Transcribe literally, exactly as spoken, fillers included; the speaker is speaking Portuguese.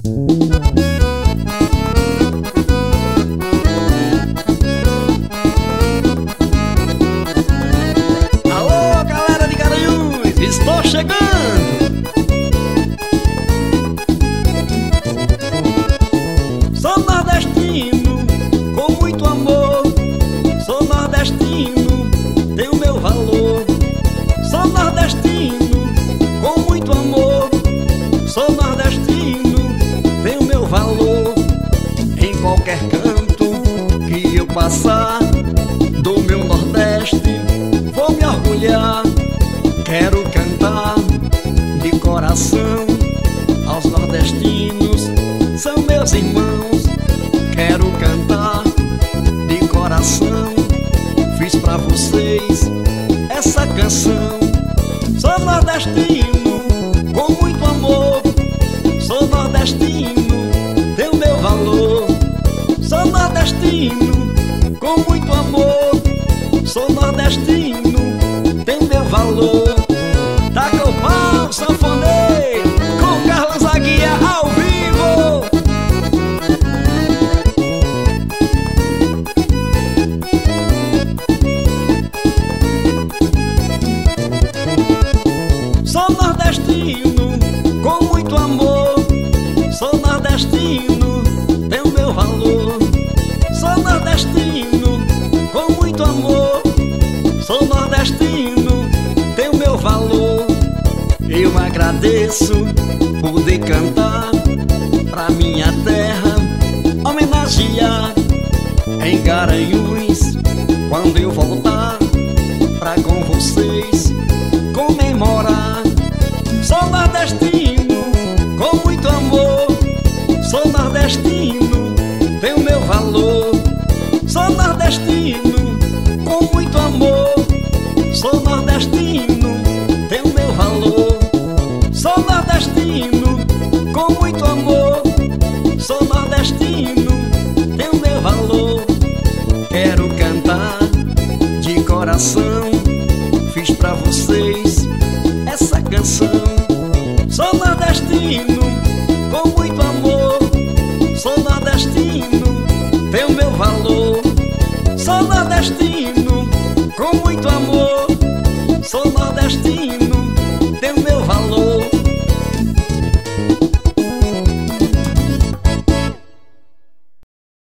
Alô, galera de Garanhuns, estou chegando. Sou nordestino, com muito amor. Sou nordestino, tenho meu valor. Sou nordestino, com muito amor. Sou nordestino, tenho meu valor. Em qualquer canto que eu passar do meu Nordeste, vou me orgulhar. Quero cantar de coração aos nordestinos, são meus irmãos. Quero cantar de coração, fiz pra vocês essa canção. Sou nordestino, com muito amor. Sou nordestino, tenho meu valor. Sou nordestino, com muito amor. Sou nordestino, tenho meu valor. Taca o pau, sanfoneiro, com Carlos Aguiar ao vivo. Sou nordestino, com muito amor. Sou nordestino, tenho meu valor. Sou nordestino, com muito amor. Sou nordestino, tenho meu valor. Eu agradeço poder cantar pra minha terra, homenagear em Garanhuns. Quando eu voltar